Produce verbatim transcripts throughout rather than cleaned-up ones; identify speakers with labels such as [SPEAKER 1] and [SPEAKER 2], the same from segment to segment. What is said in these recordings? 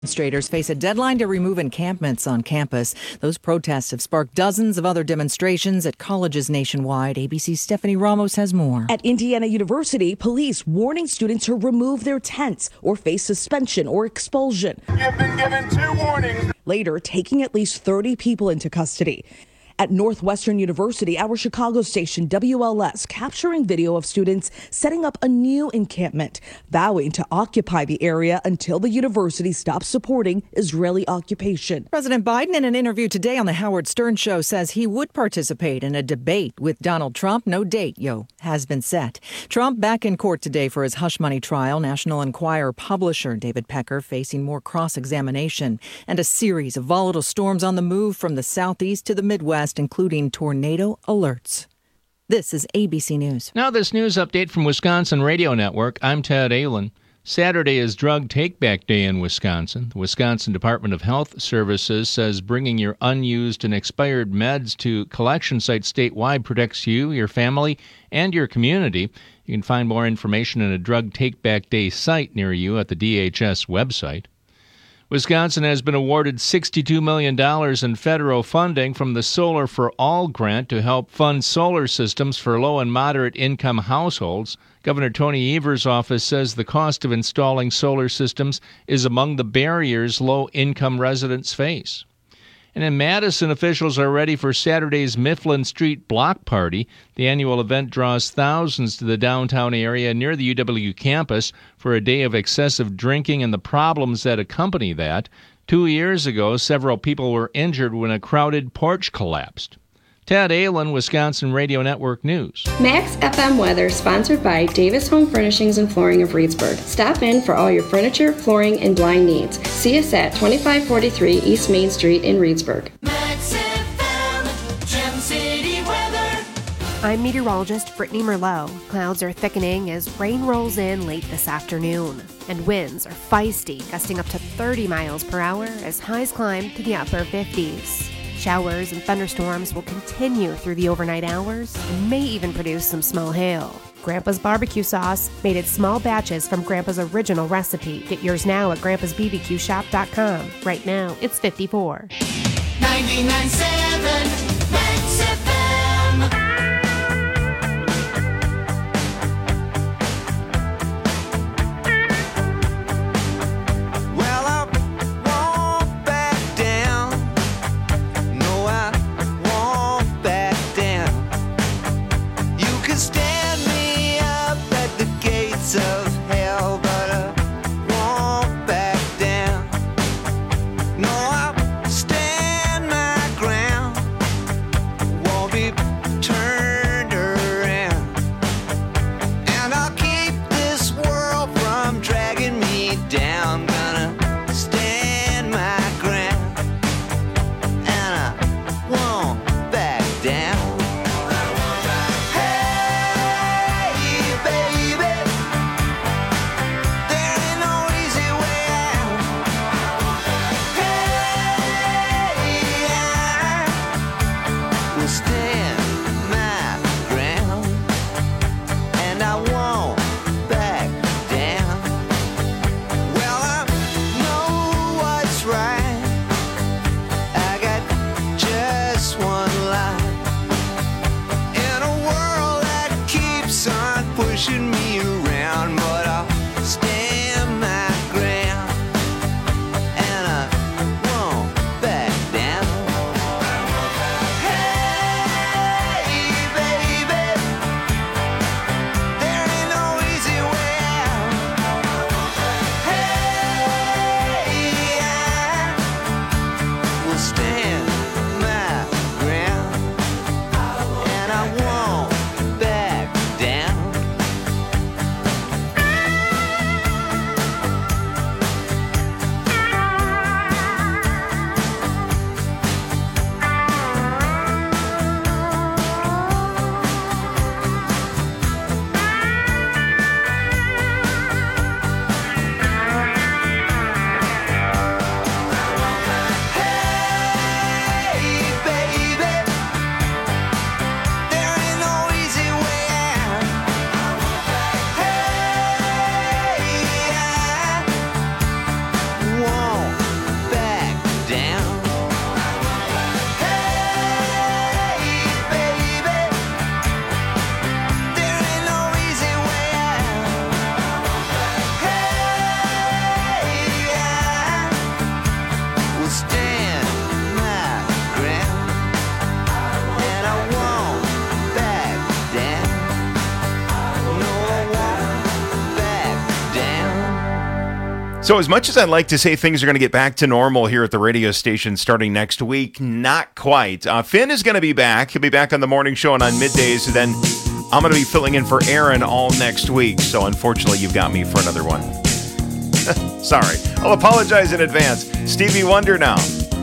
[SPEAKER 1] Demonstrators face a deadline to remove encampments on campus. Those protests have sparked dozens of other demonstrations at colleges nationwide. A B C's Stephanie Ramos has more.
[SPEAKER 2] At Indiana University, police warning students to remove their tents or face suspension or expulsion.
[SPEAKER 3] You've been given two warnings.
[SPEAKER 2] Later, taking at least thirty people into custody. At Northwestern University, our Chicago station W L S capturing video of students setting up a new encampment, vowing to occupy the area until the university stops supporting Israeli occupation.
[SPEAKER 1] President Biden, in an interview today on the Howard Stern Show, says he would participate in a debate with Donald Trump. No date, yo, has been set. Trump back in court today for his hush money trial. National Enquirer publisher David Pecker facing more cross-examination and a series of volatile storms on the move from the southeast to the Midwest, including tornado alerts. This is A B C News.
[SPEAKER 4] Now this news update from Wisconsin Radio Network. I'm Ted Allen. Saturday is Drug Take-Back Day in Wisconsin. The Wisconsin Department of Health Services says bringing your unused and expired meds to collection sites statewide protects you, your family, and your community. You can find more information on a Drug Take-Back Day site near you at the D H S website. Wisconsin has been awarded sixty-two million dollars in federal funding from the Solar for All grant to help fund solar systems for low and moderate income households. Governor Tony Evers' office says the cost of installing solar systems is among the barriers low-income residents face. And in Madison, officials are ready for Saturday's Mifflin Street Block Party. The annual event draws thousands to the downtown area near the U W campus for a day of excessive drinking and the problems that accompany that. Two years ago, several people were injured when a crowded porch collapsed. Ted Allen, Wisconsin Radio Network News.
[SPEAKER 5] Max F M weather sponsored by Davis Home Furnishings and Flooring of Reedsburg. Stop in for all your furniture, flooring, and blind needs. See us at twenty-five forty-three East Main Street in Reedsburg.
[SPEAKER 6] Max F M, Gem City weather.
[SPEAKER 7] I'm meteorologist Brittany Merlot. Clouds are thickening as rain rolls in late this afternoon. And winds are feisty, gusting up to thirty miles per hour as highs climb to the upper fifties. Showers and thunderstorms will continue through the overnight hours and may even produce some small hail. Grandpa's barbecue sauce, made in small batches from Grandpa's original recipe. Get yours now at grandpas b b q shop dot com. Right now, it's fifty-four.
[SPEAKER 6] ninety-nine point seven Max F M.
[SPEAKER 8] So as much as I'd like to say things are going to get back to normal here at the radio station starting next week, not quite. Uh, Finn is going to be back. He'll be back on the morning show and on middays. And then I'm going to be filling in for Aaron all next week. So unfortunately, you've got me for another one. Sorry. I'll apologize in advance. Stevie Wonder now.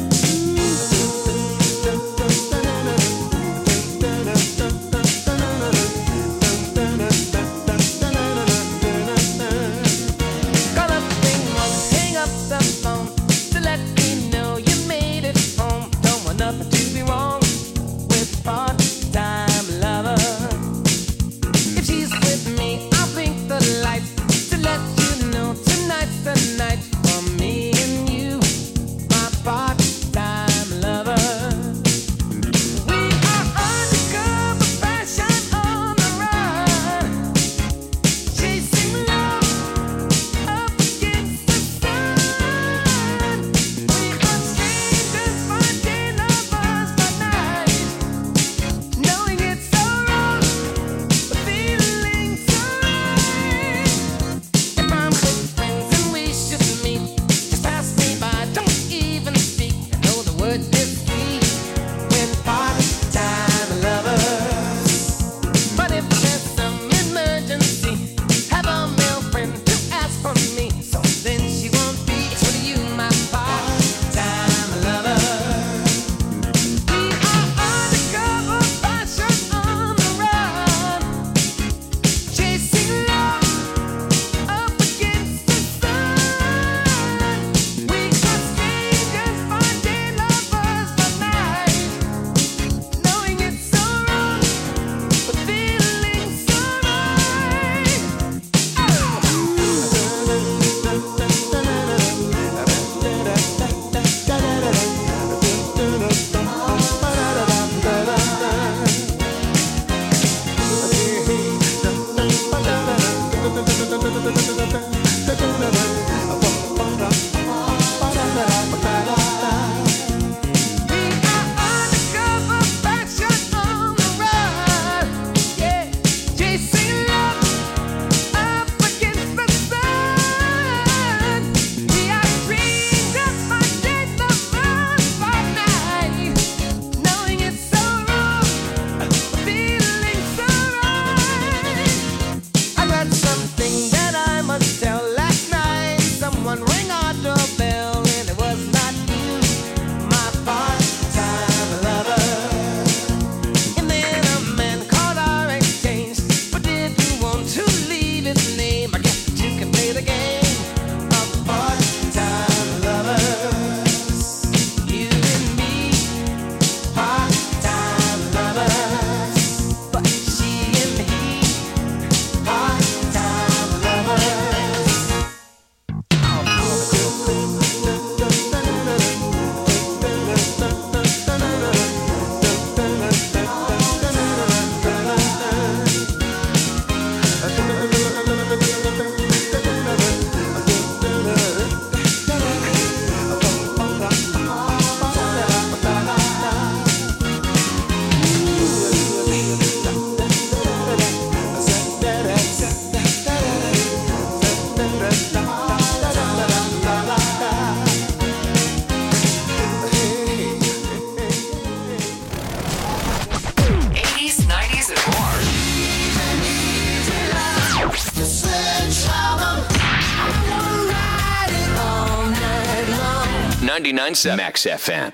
[SPEAKER 9] ninety-nine point seven Max F M.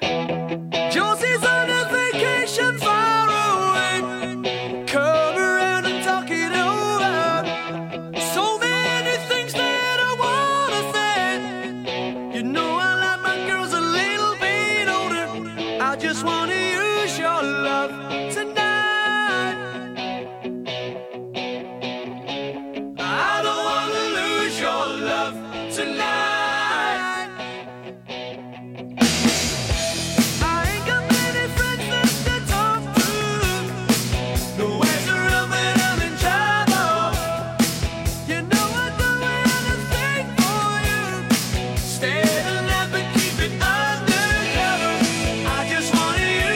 [SPEAKER 6] Josie's on a vacation far away. Come around and talk it over. So many things that I wanna say. You know I like my girls a little bit older. I just wanna use your love tonight. I don't wanna lose your love tonight. Stay and let me keep it undercover. I just wanna use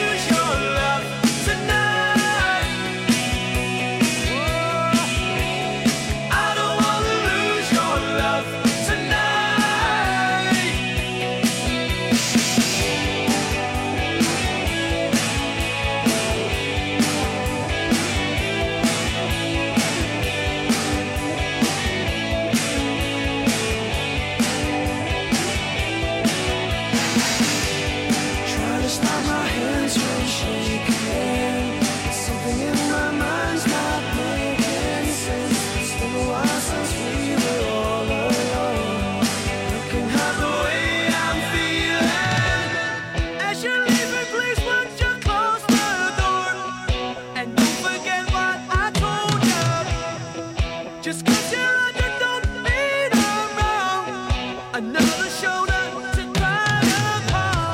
[SPEAKER 6] Trying to stop my hands from shaking. Something in my mind's not making sense. It's been a while since we were all alone. You can have the way I'm feeling. As you're leaving, please would you close the door? And don't forget what I told you. Just 'cause you're under, don't mean I'm wrong. Another shoulder to cry upon.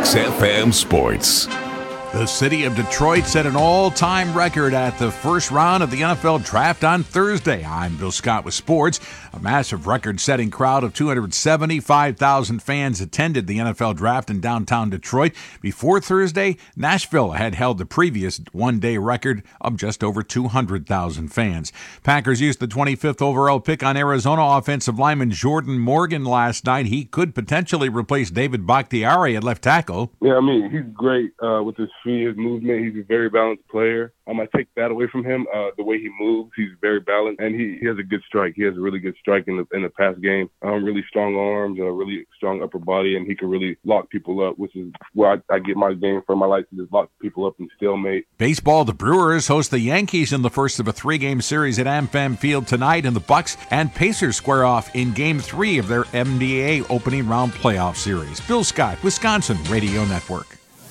[SPEAKER 10] Max F M Sports.
[SPEAKER 11] The city of Detroit set an all-time record at the first round of the N F L Draft on Thursday. I'm Bill Scott with sports. A massive record-setting crowd of two hundred seventy-five thousand fans attended the N F L Draft in downtown Detroit. Before Thursday, Nashville had held the previous one-day record of just over two hundred thousand fans. Packers used the twenty-fifth overall pick on Arizona offensive lineman Jordan Morgan last night. He could potentially replace David Bakhtiari at left tackle.
[SPEAKER 12] Yeah, I mean, he's great uh, with his feet, his movement. He's a very balanced player. Um, I take that away from him. Uh, the way he moves, he's very balanced, and he, he has a good strike. He has a really good strike in the in the pass game. Um, really strong arms and a really strong upper body, and he can really lock people up, which is where I, I get my game from. I like to just lock people up and stalemate.
[SPEAKER 11] Baseball, the Brewers host the Yankees in the first of a three-game series at AmFam Field tonight, and the Bucks and Pacers square off in Game three of their N B A opening round playoff series. Bill Scott, Wisconsin Radio Network.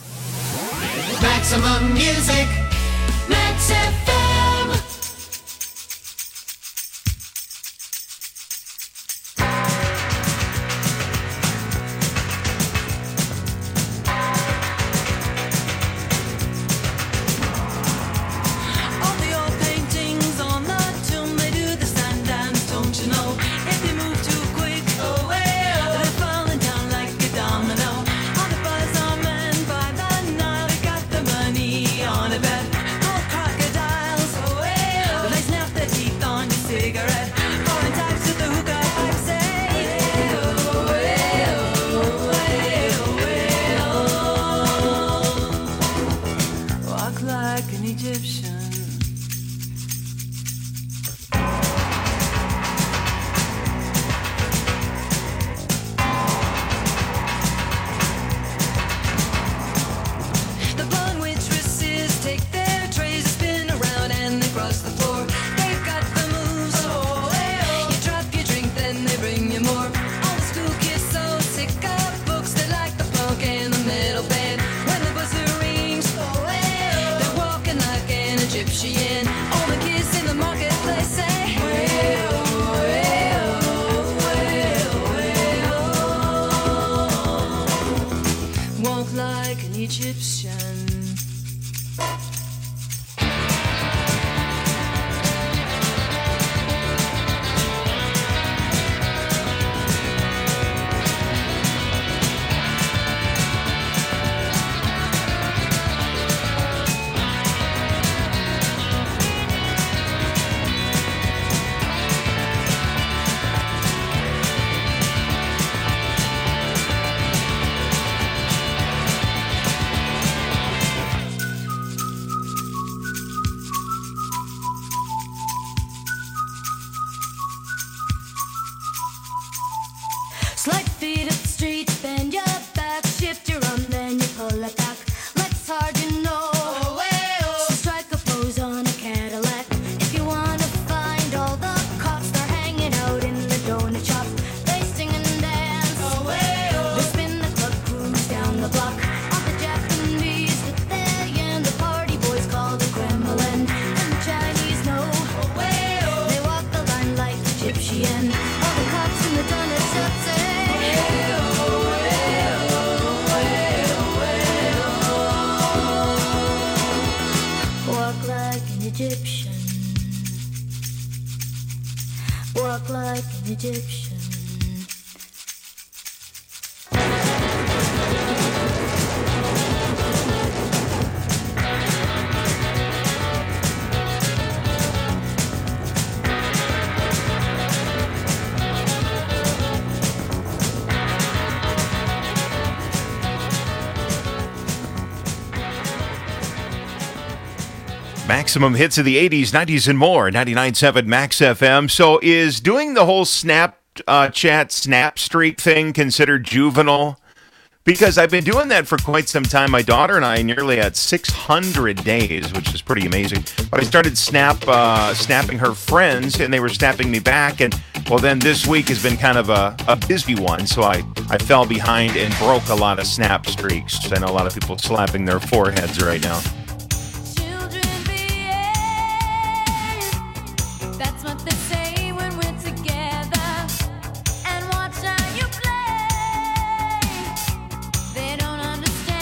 [SPEAKER 6] Maximum music, Max F M. All the old paintings on the tomb, they do the sign dance, don't you know? If you move too quick, oh, well, they're falling down like a domino. All the buzz on men by the night, they got the money on a bet. Gold crocodiles, oh, well, they snap their teeth on your cigarette. Foreign types with the hookah pipe say, oh, well, well, well. Walk like an Egyptian. The blonde waitresses take their trays, spin around and they cross the floor. They've got the moves, oh, well. You drop your drink, then they bring you more. All the school kids so sick of books, they like the punk and the metal band. When the buzzer rings, oh, well, they're walking like an Egyptian. All the kids in the marketplace say, well, well, well, well. Walk like an Egyptian. Slide feet up the street, bend your back, shift your arm, then you pull it back. Let's hard, you know. Oh, well. So strike a pose on a Cadillac. If you wanna find all the cops, they're hanging out in the donut shop. They sing and dance. Oh, well. They spin the club, cruise down the block. All the Japanese with their yen, the party boys call the Kremlin. And the Chinese know. Oh, well. They walk the line like Egyptian. All the cops in the donut shop say, walk like an Egyptian. Walk like an Egyptian.
[SPEAKER 8] Maximum hits of the eighties, nineties, and more. ninety-nine point seven Max F M. So is doing the whole Snap uh, Chat, Snap Streak thing considered juvenile? Because I've been doing that for quite some time. My daughter and I nearly at six hundred days, which is pretty amazing. But I started snap, uh, snapping her friends, and they were snapping me back. And, well, then this week has been kind of a, a busy one, so I, I fell behind and broke a lot of Snap Streaks. I know a lot of people slapping their foreheads right now.
[SPEAKER 6] That's what they say when we're together. And watch how you play. They don't understand.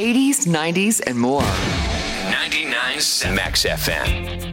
[SPEAKER 13] eighties, nineties, and more.
[SPEAKER 9] ninety-nine point seven Max F M.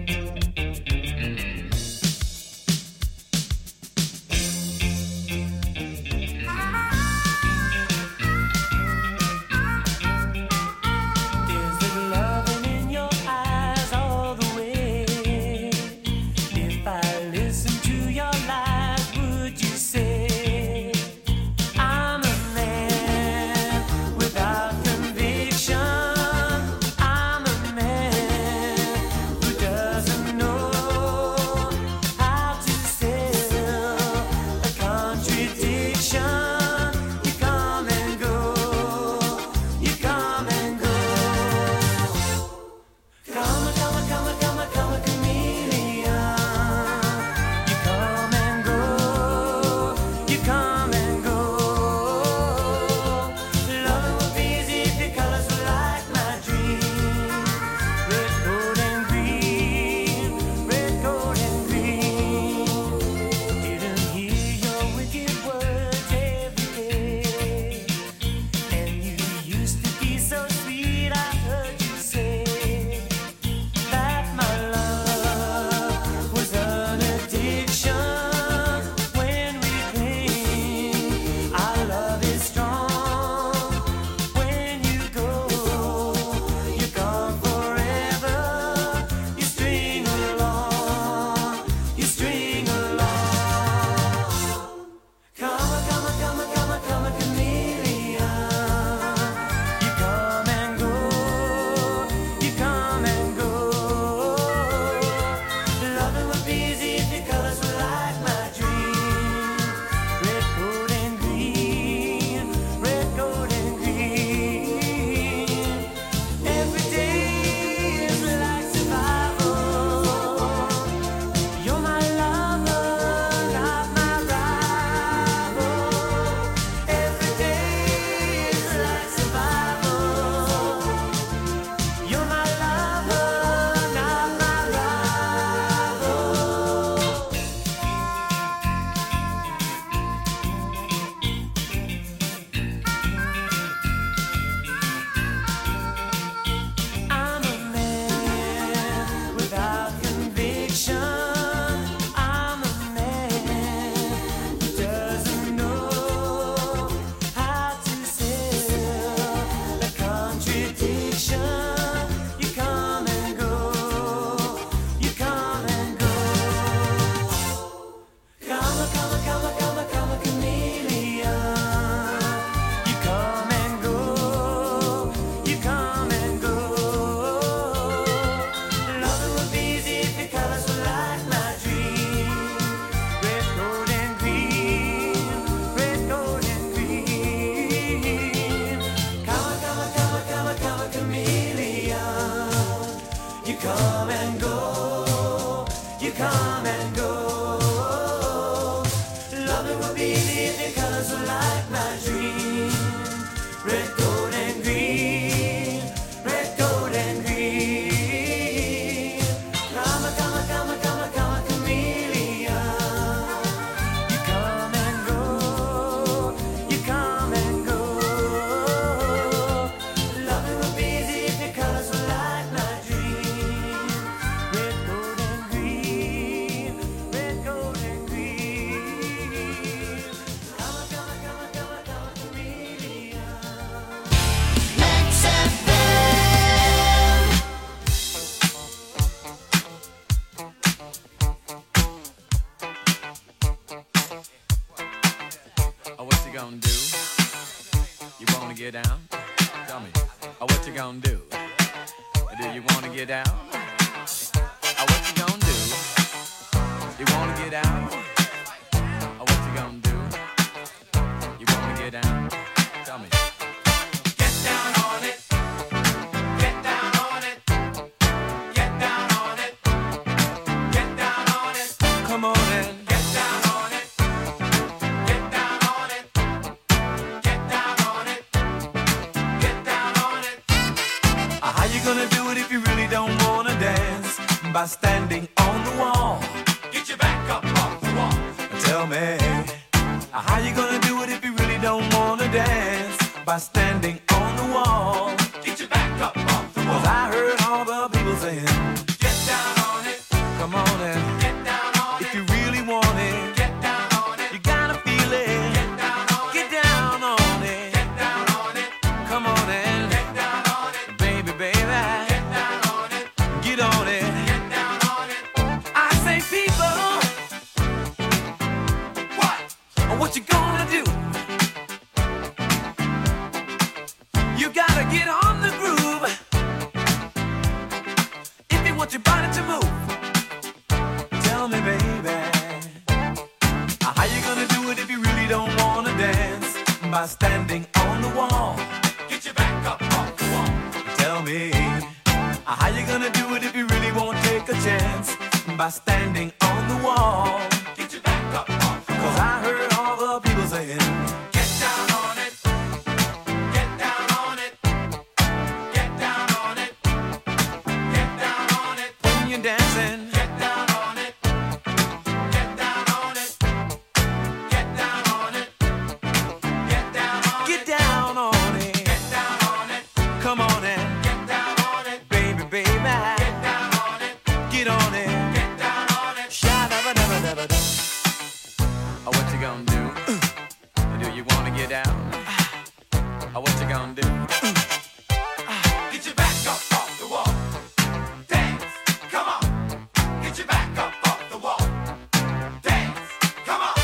[SPEAKER 6] By standing on the wall, get your back up off the wall. Tell me, how you gonna do it if you really don't wanna dance? By standing on the wall. by standing on the wall. Get your back up off the wall. Tell me, how you gonna do it if you really won't take a chance? By standing on the wall. Get your back up off the wall. Cause I heard all the people saying, get down on it. Get down on it. Get down on it. Get down on it. When you're dancing. Get down on it. Get down on it. Get down on it. Get down on it. Get down on it. Get down on it. Come on and get down on it. Baby, baby. Get down on it. Get on it. Get down on it. Sha da ba da ba da ba da. Oh, what you gonna do? Do you wanna get down? Oh, what you gonna do? Get your back up off the wall. Dance, come on. Get your back up off the wall. Dance, come on.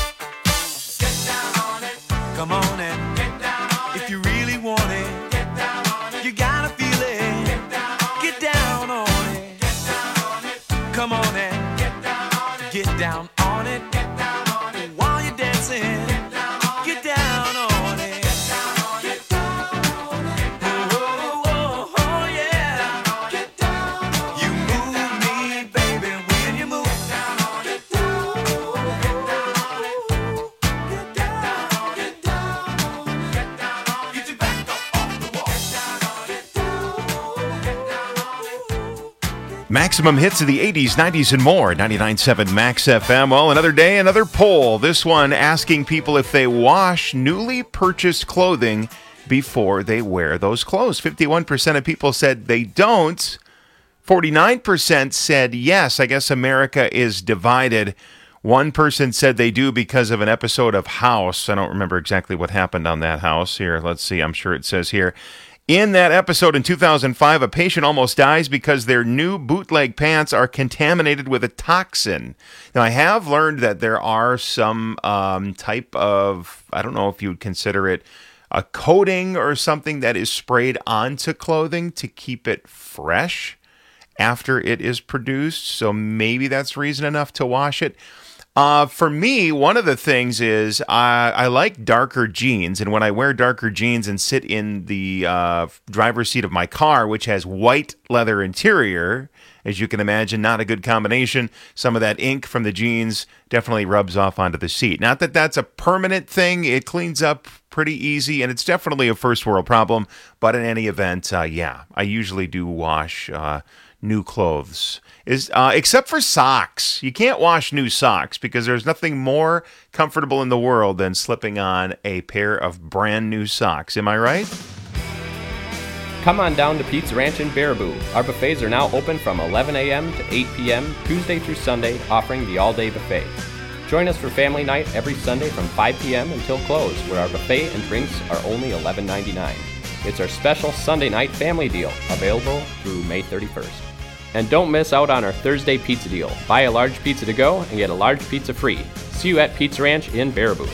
[SPEAKER 6] Get down on it. Come on and get down on it. If you really want it, get down on it. You gotta feel it. Get down on it. Get down on it. Get down on it. Come on and get down on it. Get down on it. Get down on it. While you're dancing, get down on it. Get down on it. Get down on it. Get down on it. Oh, oh, oh, oh, yeah. Get down on it. You move me, baby, when you move. Get down on it. Get down on it. Get down on it. Get down on it. Get down on it. Get down on it. Get your back up off the wall. Get down on it. Get down on it. Get down on it.
[SPEAKER 8] Maximum hits of the eighties, nineties, and more. ninety-nine point seven Max F M. Well, another day, another poll. This one asking people if they wash newly purchased clothing before they wear those clothes. fifty-one percent of people said they don't. forty-nine percent said yes. I guess America is divided. One person said they do because of an episode of House. I don't remember exactly what happened on that house. Here, let's see. I'm sure it says here. In that episode in two thousand five, a patient almost dies because their new bootleg pants are contaminated with a toxin. Now, I have learned that there are some um, type of, I don't know if you would consider it a coating or something that is sprayed onto clothing to keep it fresh after it is produced. So maybe that's reason enough to wash it. Uh, for me, one of the things is I, I like darker jeans, and when I wear darker jeans and sit in the uh, driver's seat of my car, which has white leather interior, as you can imagine, not a good combination. Some of that ink from the jeans definitely rubs off onto the seat. Not that that's a permanent thing. It cleans up pretty easy, and it's definitely a first world problem. But in any event, uh, yeah, I usually do wash uh, new clothes. Is uh, except for socks. You can't wash new socks because there's nothing more comfortable in the world than slipping on a pair of brand new socks. Am I right?
[SPEAKER 14] Come on down to Pete's Ranch in Baraboo. Our buffets are now open from eleven a.m. to eight p.m. Tuesday through Sunday, offering the all-day buffet. Join us for family night every Sunday from five p.m. until close, where our buffet and drinks are only eleven ninety-nine. It's our special Sunday night family deal, available through May thirty-first. And don't miss out on our Thursday pizza deal. Buy a large pizza to go and get a large pizza free. See you at Pete's Ranch in Baraboo.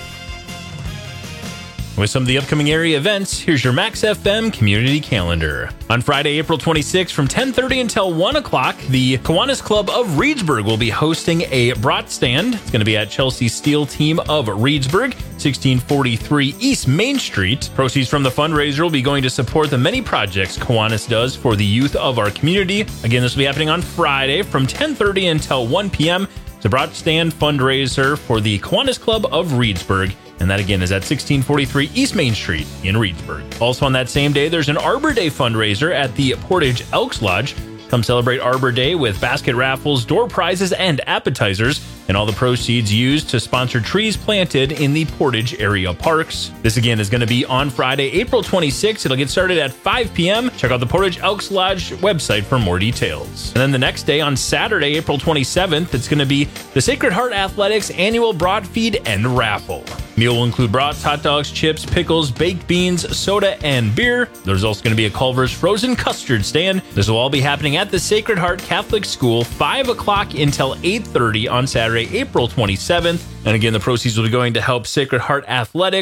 [SPEAKER 15] With some of the upcoming area events, here's your Max F M community calendar. On Friday, April twenty-sixth, from ten thirty until one o'clock, the Kiwanis Club of Reedsburg will be hosting a brat stand. It's going to be at Chelsea Steel Team of Reedsburg, sixteen forty-three East Main Street. Proceeds from the fundraiser will be going to support the many projects Kiwanis does for the youth of our community. Again, this will be happening on Friday from ten thirty until one p.m. It's a brat stand fundraiser for the Kiwanis Club of Reedsburg. And that, again, is at sixteen forty-three East Main Street in Reedsburg. Also on that same day, there's an Arbor Day fundraiser at the Portage Elks Lodge. Come celebrate Arbor Day with basket raffles, door prizes, and appetizers, and all the proceeds used to sponsor trees planted in the Portage area parks. This, again, is going to be on Friday, April twenty-sixth. It'll get started at five p.m. Check out the Portage Elks Lodge website for more details. And then the next day, on Saturday, April twenty-seventh, it's going to be the Sacred Heart Athletics annual Broad Feed and Raffle. Meal will include brats, hot dogs, chips, pickles, baked beans, soda, and beer. There's also going to be a Culver's frozen custard stand. This will all be happening at the Sacred Heart Catholic School, five o'clock until eight thirty on Saturday, April twenty-seventh. And again, the proceeds will be going to help Sacred Heart Athletics.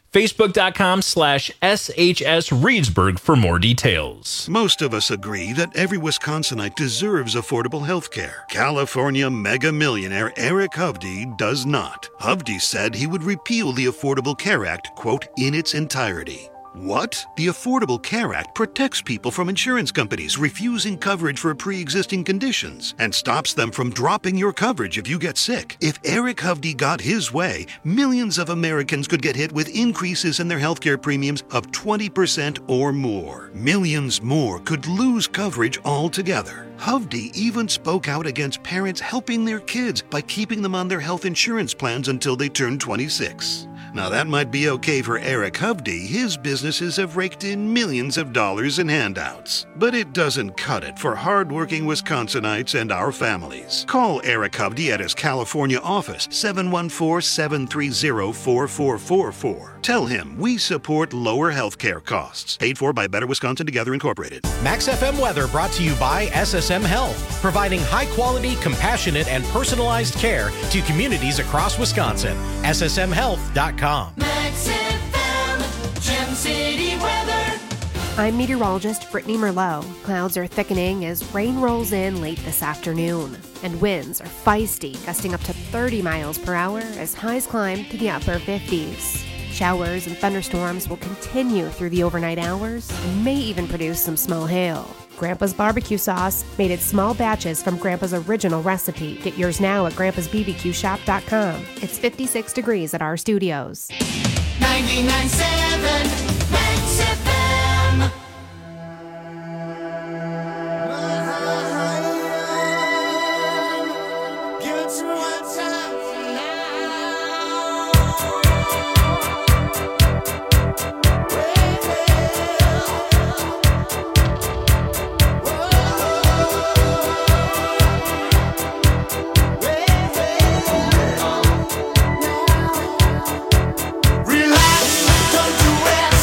[SPEAKER 15] Facebook.com slash SHS Reedsburg for more details.
[SPEAKER 16] Most of us agree that every Wisconsinite deserves affordable health care. California mega millionaire Eric Hovde does not. Hovde said he would repeal the Affordable Care Act, quote, in its entirety. What? The Affordable Care Act protects people from insurance companies refusing coverage for pre-existing conditions and stops them from dropping your coverage if you get sick. If Eric Hovde got his way, millions of Americans could get hit with increases in their healthcare premiums of twenty percent or more. Millions more could lose coverage altogether. Hovde even spoke out against parents helping their kids by keeping them on their health insurance plans until they turn twenty-six. Now that might be okay for Eric Hovde. His businesses have raked in millions of dollars in handouts. But it doesn't cut it for hardworking Wisconsinites and our families. Call Eric Hovde at his California office, seven one four, seven three zero, four four four four. Tell him we support lower health care costs. Paid for by Better Wisconsin Together Incorporated.
[SPEAKER 17] Max F M weather brought to you by S S M Health, providing high-quality, compassionate, and personalized care to communities across Wisconsin. S S M health dot com.
[SPEAKER 6] Max F M, Gem City weather.
[SPEAKER 7] I'm meteorologist Brittany Merlot. Clouds are thickening as rain rolls in late this afternoon, and winds are feisty, gusting up to thirty miles per hour as highs climb to the upper fifties. Showers and thunderstorms will continue through the overnight hours and may even produce some small hail. Grandpa's barbecue sauce, made in small batches from Grandpa's original recipe. Get yours now at grandpas b b q shop dot com. It's fifty-six degrees at our studios.
[SPEAKER 6] ninety-nine point seven Max F M. Give it to me one time Relax, don't do it.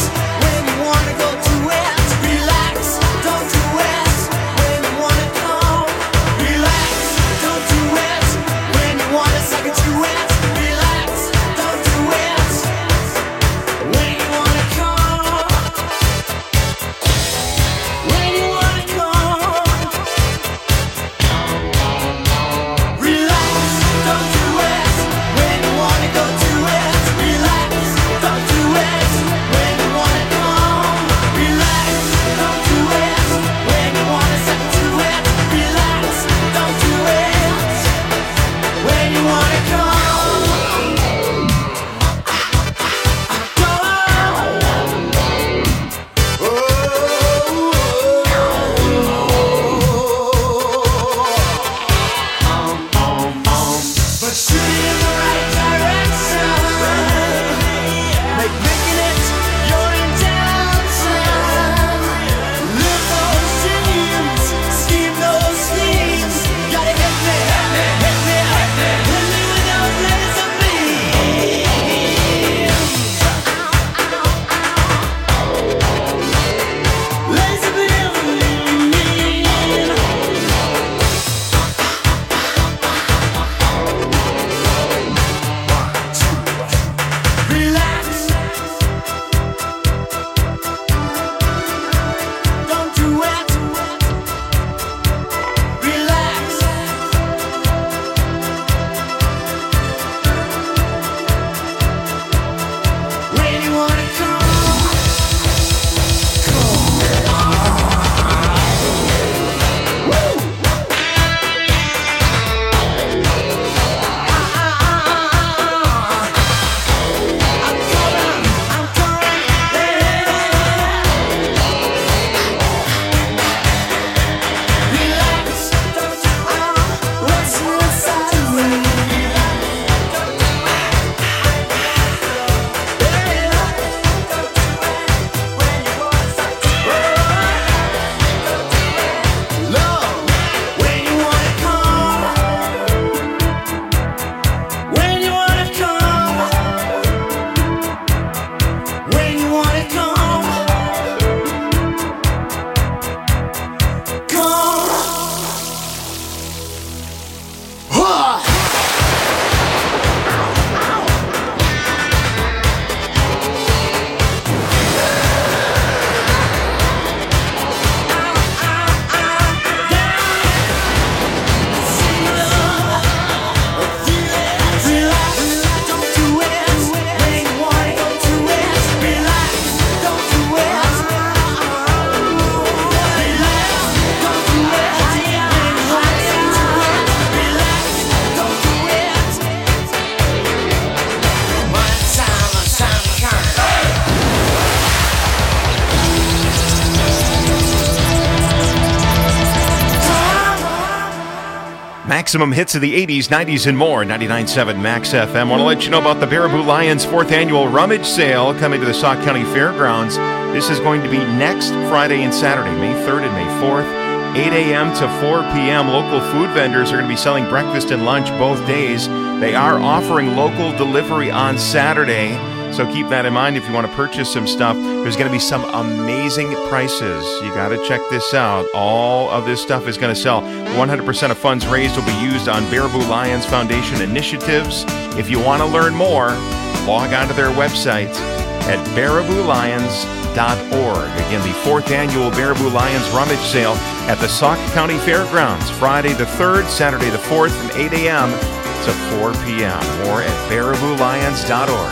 [SPEAKER 8] maximum hits of the eighties, nineties, and more. ninety-nine point seven Max F M. Want to let you know about the Baraboo Lions fourth annual rummage sale coming to the Sauk County Fairgrounds. This is going to be next Friday and Saturday, May third and May fourth, eight a.m. to four p.m. Local food vendors are going to be selling breakfast and lunch both days. They are offering local delivery on Saturday, so keep that in mind if you want to purchase some stuff. There's going to be some amazing prices. You got to check this out. All of this stuff is going to sell. one hundred percent of funds raised will be used on Baraboo Lions Foundation initiatives. If you want to learn more, log on to their website at baraboo lions dot org. Again, the fourth annual Baraboo Lions Rummage Sale at the Sauk County Fairgrounds, Friday the third, Saturday the fourth from eight a.m. to four p.m. More at baraboo lions dot org.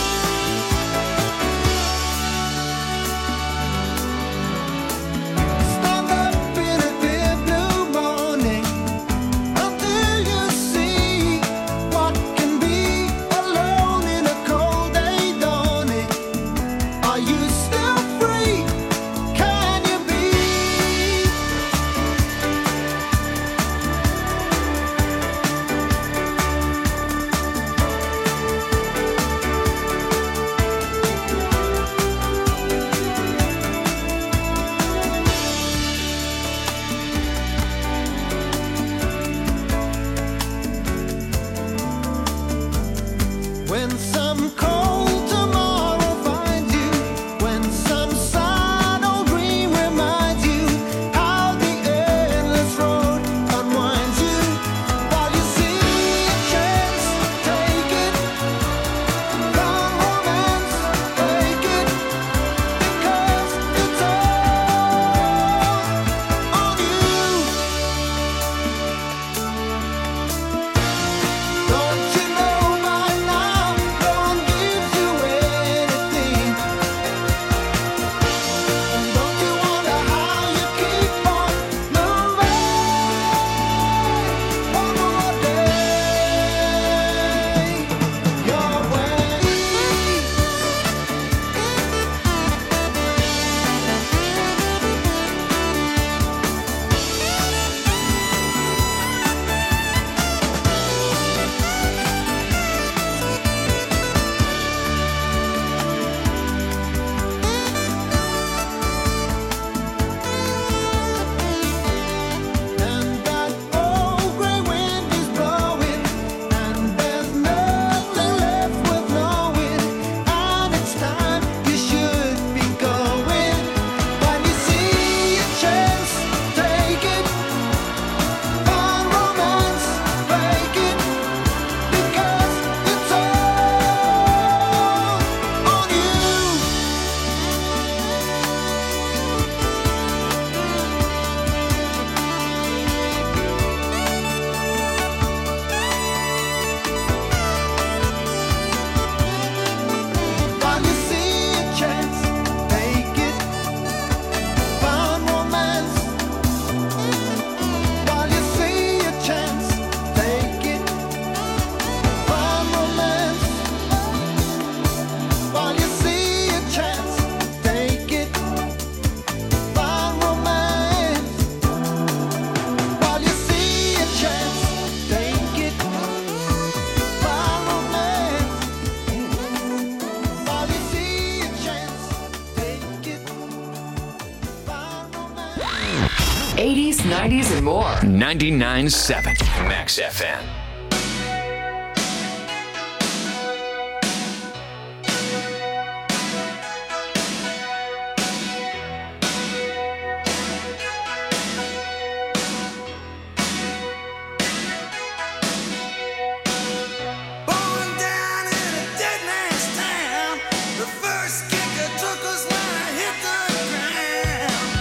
[SPEAKER 13] eighties, nineties, and more.
[SPEAKER 9] ninety-nine point seven Max F M.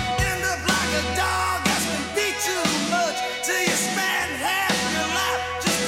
[SPEAKER 6] Till you spend half your life just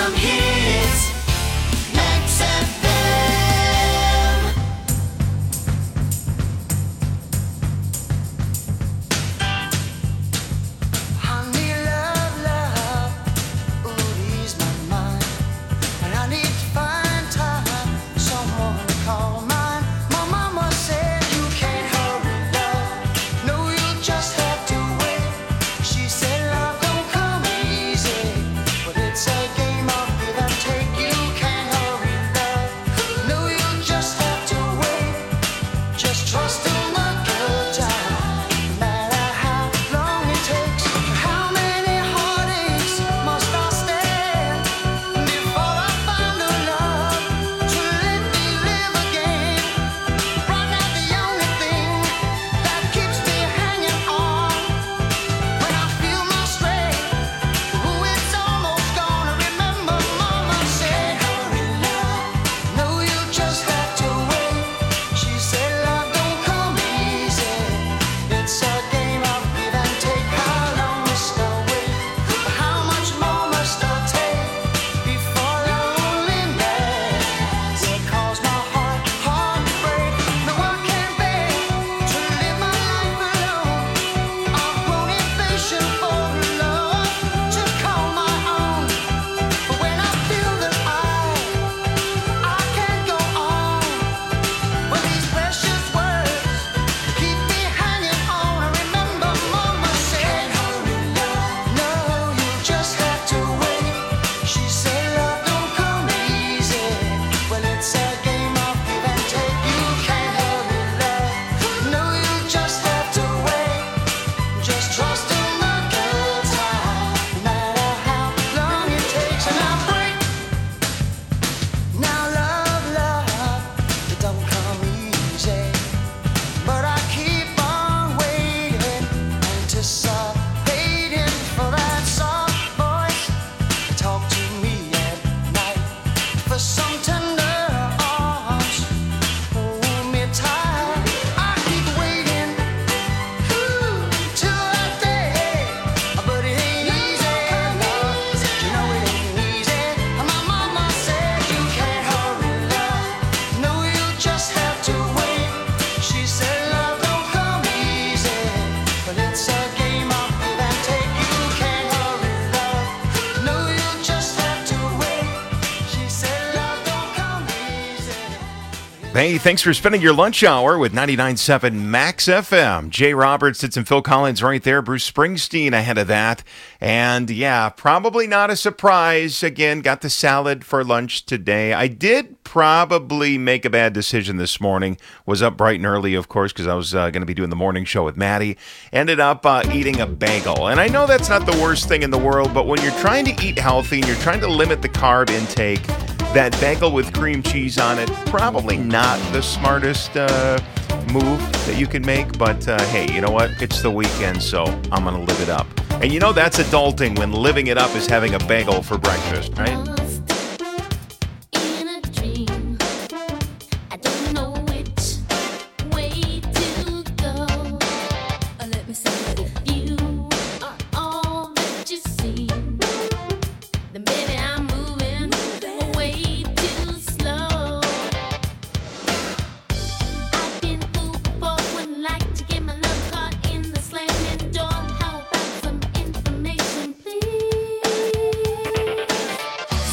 [SPEAKER 6] Harlem hits. Max F M. Honey, love, love, ooh, ease my mind. And I need to find time, someone to call mine. My mama said you can't hurry, love. No, you just have to wait. She said love don't come easy, but it's a game of give and take. You can't hurry, love. No, you just have to wait. Just trust in the good time, no matter how long it takes. How many heartaches must I stand before I find a love to let me live again? Right now the only thing that keeps me hanging on, when I feel my strength, ooh, it's almost gone. I remember mama said, hurry love, no, you just have to wait. She said love don't come easy, it's a game of give and take. How long must I wait? How much more must I take before loneliness will cause my heart, heart to break? No one can bear to live my life alone. I've grown impatient for love to call my own. But when I feel that I, I can't go on with these precious words keep me hanging on. I remember mama said, hurry love, no, you just have to wait. She said love don't come easy, well it's a game of give and take. You can't hurry love, no, you just have to wait. Just trust in the good time, no matter how long it takes. And I break. Now love, love, it don't come easy, but I keep on waiting, anticipating for that soft voice to talk to me at night, for some tender arms hold me tight. I keep waiting, ooh, till that day, but it ain't easy, love. You know it ain't easy. My mama said you can't hurry, love. No, you just have to wait. She said love don't come easy, but it's a game of give and take. You can't hurry, love. No, you just have to wait. She said love don't come easy.
[SPEAKER 8] Hey, thanks for spending your lunch hour with ninety-nine point seven Max F M. Jay Roberts did some Phil Collins right there. Bruce Springsteen ahead of that. And yeah, probably not a surprise. Again, got the salad for lunch today. I did probably make a bad decision this morning. Was up bright and early, of course, because I was uh, going to be doing the morning show with Maddie. Ended up uh, eating a bagel. And I know that's not the worst thing in the world, but when you're trying to eat healthy and you're trying to limit the carb intake, that bagel with cream cheese on it, probably not the smartest uh, move that you can make. But uh, hey, you know what? It's the weekend, so I'm going to live it up. And you know that's adulting when living it up is having a bagel for breakfast, right?
[SPEAKER 6] In a dream, I don't know which way to go. Let me say, if you are all that you see, then baby I'm moving way too slow. I've been fooled before, wouldn't like to get my love caught in the slamming door. How about some information, please?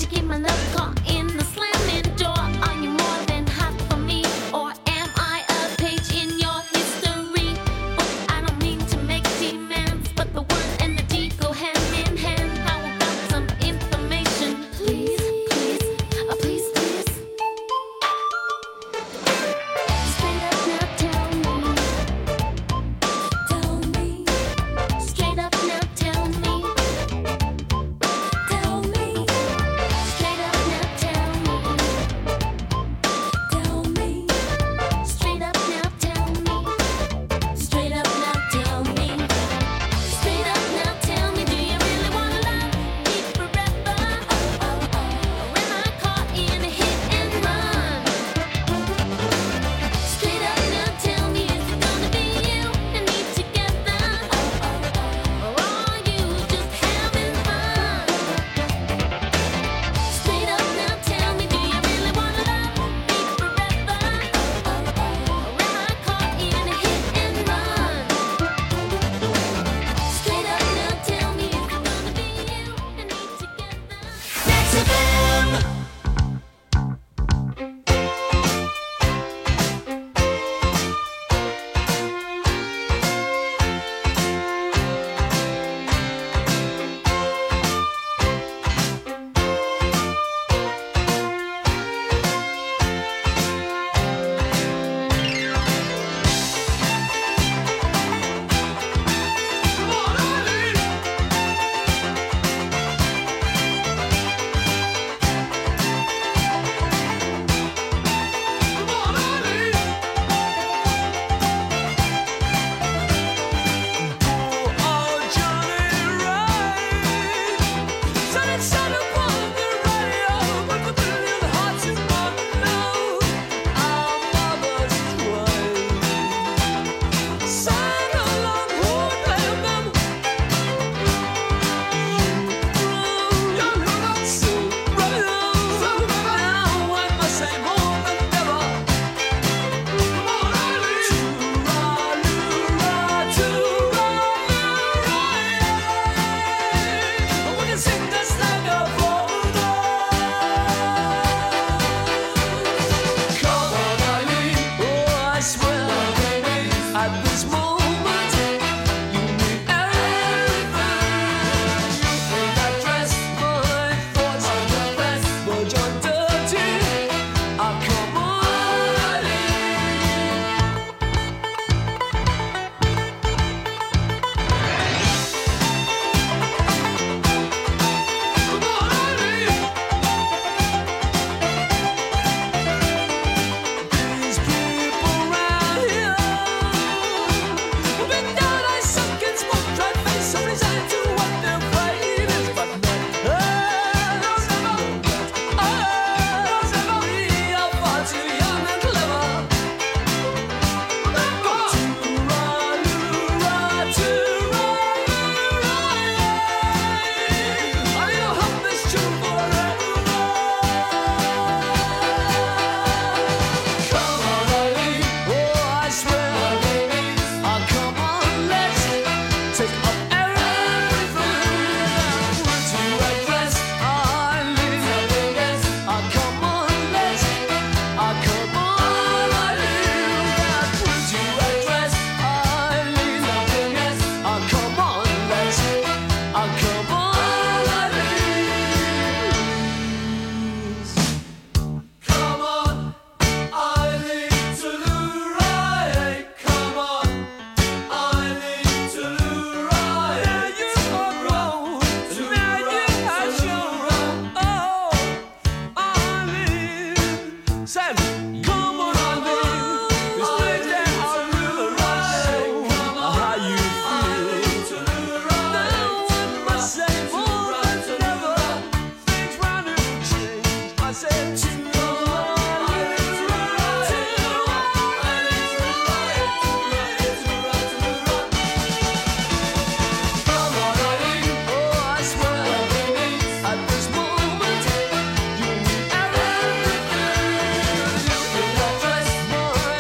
[SPEAKER 18] keep my love caught in